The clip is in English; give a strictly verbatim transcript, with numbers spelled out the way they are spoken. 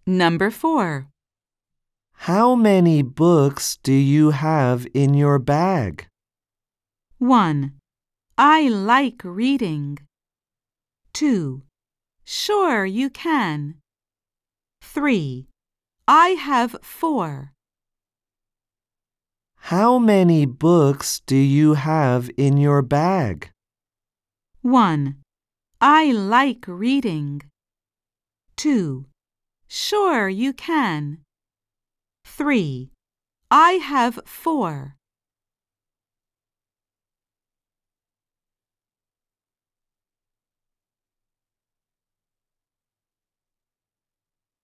Number four. How many books do you have in your bag? one. I like reading. two. Sure you can. three. I have four. How many books do you have in your bag? one. I like reading. two. Sure you can. three. I have four.